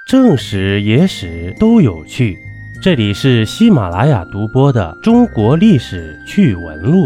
正史、野史都有趣，这里是喜马拉雅独播的中国历史趣闻录。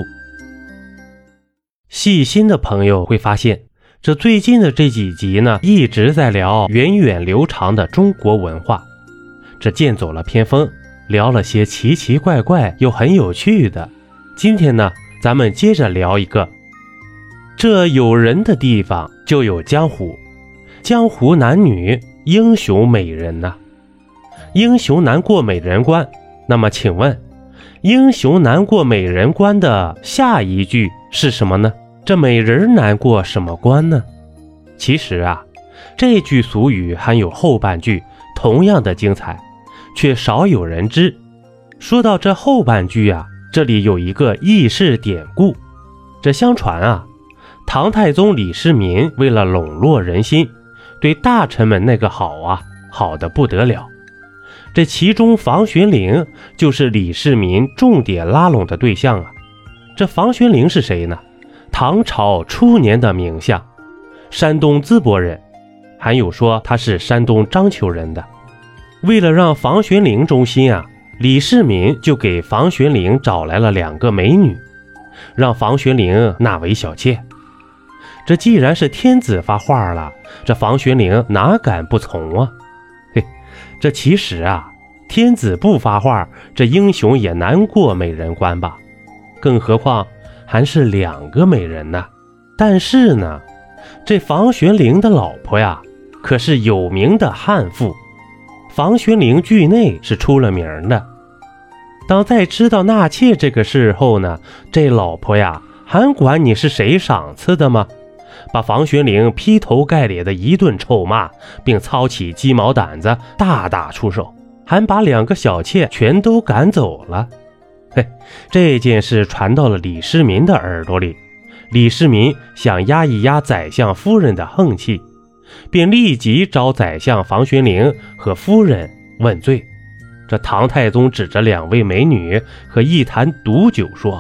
细心的朋友会发现，这最近的这几集呢，一直在聊源远流长的中国文化，这剑走了偏锋，聊了些奇奇怪怪又很有趣的。今天呢，咱们接着聊一个，这有人的地方就有江湖，江湖男女英雄美人呐，英雄难过美人关。那么请问，英雄难过美人关的下一句是什么呢？这美人难过什么关呢？其实啊，这句俗语还有后半句同样的精彩，却少有人知。说到这后半句啊，这里有一个轶事典故。这相传啊，唐太宗李世民为了笼络人心，对大臣们那个好啊，好得不得了。这其中房玄龄就是李世民重点拉拢的对象啊。这房玄龄是谁呢？唐朝初年的名相，山东淄博人，还有说他是山东章丘人的。为了让房玄龄忠心啊，李世民就给房玄龄找来了2个美女，让房玄龄纳为小妾。这既然是天子发话了，这房玄龄哪敢不从啊？这其实啊，天子不发话，这英雄也难过美人关吧？更何况还是2个美人呢。但是呢，这房玄龄的老婆呀，可是有名的悍妇，房玄龄剧内是出了名的。当在知道纳妾这个事后呢，这老婆呀，还管你是谁赏赐的吗？把房玄龄劈头盖脸的一顿臭骂，并操起鸡毛掸子大打出手，还把2个小妾全都赶走了。这件事传到了李世民的耳朵里，李世民想压一压宰相夫人的横气，便立即找宰相房玄龄和夫人问罪。这唐太宗指着2位美女和一坛毒酒说，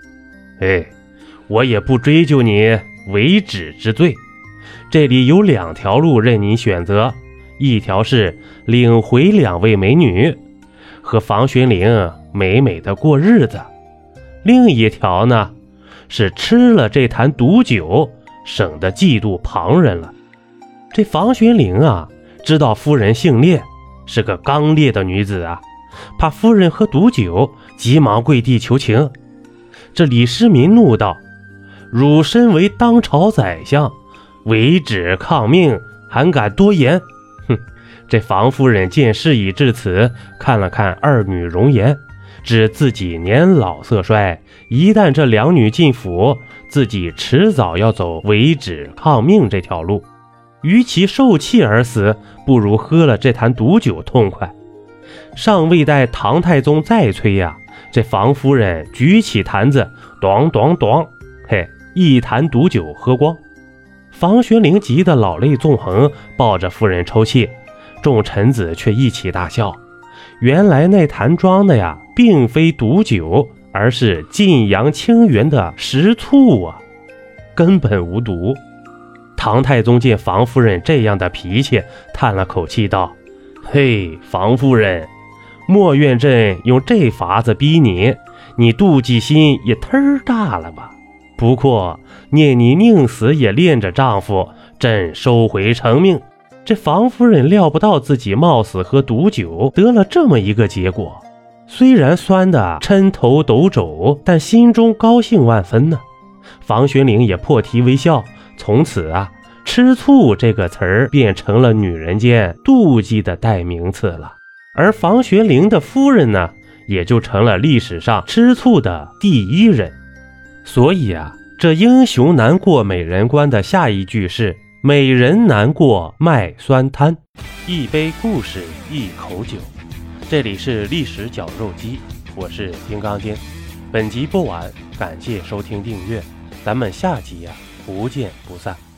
我也不追究你违止之罪，这里有2条路任你选择，一条是领回2位美女，和房玄龄美美的过日子，另一条呢，是吃了这坛毒酒，省得嫉妒旁人了。这房玄龄啊，知道夫人姓列，是个刚烈的女子啊，怕夫人喝毒酒，急忙跪地求情。这李世民怒道，汝身为当朝宰相，违止抗命，还敢多言？这房夫人见事已至此，看了看2女容颜，知自己年老色衰，一旦这2女进府，自己迟早要走违止抗命这条路，与其受气而死，不如喝了这坛毒酒痛快。尚未待唐太宗再催呀，这房夫人举起坛子，咚咚咚，一坛毒酒喝光。房玄龄急得老泪纵横，抱着夫人抽泣，众臣子却一起大笑。原来那坛装的呀，并非毒酒，而是晋阳清源的食醋啊，根本无毒。唐太宗见房夫人这样的脾气，叹了口气道，房夫人，莫怨朕用这法子逼你，你妒忌心也忒大了吧。不过念你宁死也恋着丈夫，朕收回成命。这房夫人料不到自己冒死喝毒酒，得了这么一个结果，虽然酸得抻头抖肘，但心中高兴万分呢。房玄龄也破涕为笑，从此啊，吃醋这个词儿变成了女人间妒忌的代名词了。而房玄龄的夫人呢，也就成了历史上吃醋的第1人。所以啊，这英雄难过美人关的下一句是美人难过卖酸摊。一杯故事一口酒，这里是历史绞肉机，我是金刚经。本集播完，感谢收听订阅，咱们下集不见不散。